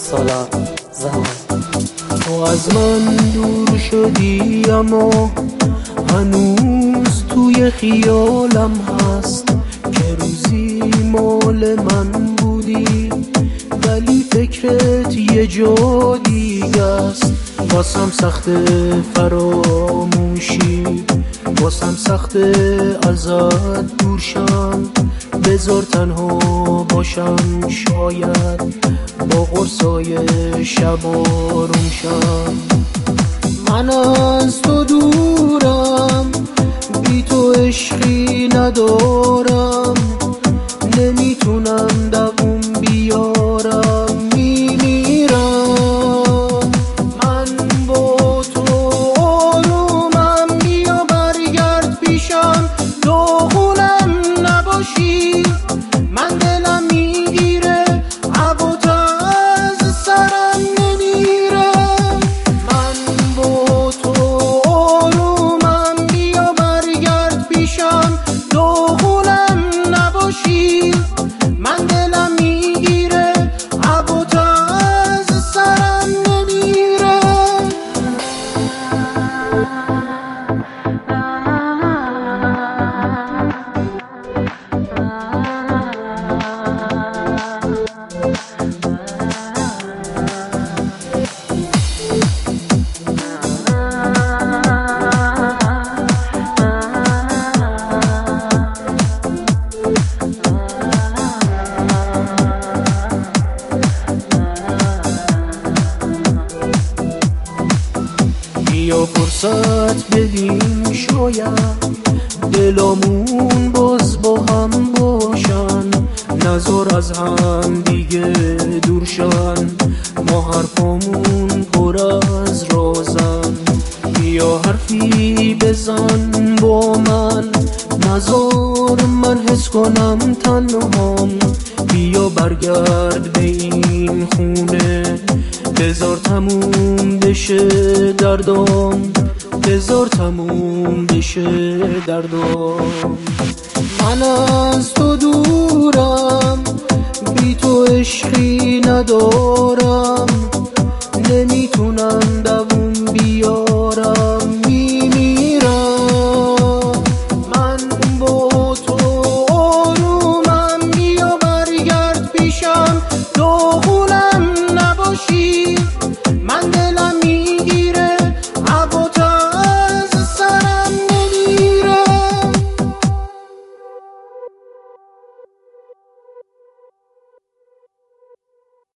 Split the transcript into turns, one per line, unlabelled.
سالم زمان.
تو از من دور شدی اما هنوز توی خیالم هست که روزی مال من بودی، ولی فکرت یه جا دیگه است. واسم سخت فراموشی، واسم سخت ازت دور شم. بذار تنها باشم، شاید با قرصای شب آروم شم. من از تو دورم، بی تو عشقی ندارم، نمیتونم دووم بیارم، میمیرم. من با تو آرومم، بیا برگرد پیشم، داغونم نباشی. من دلم میگیره، هوات از سرم نمیره. من با تو آرومم، بیا برگرد پیشم، داغونم نباشی. من دلم میگیره، هوات از سرم نمیره. بیا فرصت بدیم، شاید دلامون باز با هم باشن. نذار از هم دیگه دور شن، ما حرفامون پر از رازن. بیا حرفی بزن با من، نذار من حس کنم تنهام. بیا برگرد به این خونه، بذار تموم بشه دردام، بذار تموم بشه دردام. من از تو دورم، بی تو عشقی ندارم، نمیتونم دووم بیارم، میمیرم. من با تو آرومم، بیا برگرد پیشم، داغونم نباشی.